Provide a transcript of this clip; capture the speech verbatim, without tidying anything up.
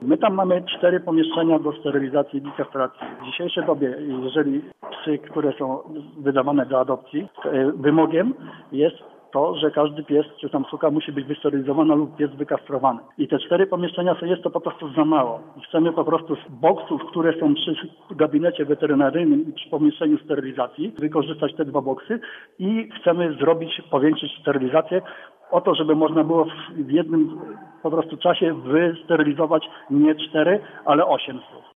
My tam mamy cztery pomieszczenia do sterylizacji i kastracji. W dzisiejszej dobie, jeżeli psy, które są wydawane do adopcji, wymogiem jest to, że każdy pies czy tam suka musi być wysterylizowany lub pies wykastrowany. I te cztery pomieszczenia to jest to po prostu za mało. Chcemy po prostu z boksów, które są przy gabinecie weterynaryjnym i przy pomieszczeniu sterylizacji, wykorzystać te dwa boksy i chcemy zrobić, powiększyć sterylizację o to, żeby można było w jednym po prostu czasie wysterylizować nie cztery, ale osiem psów.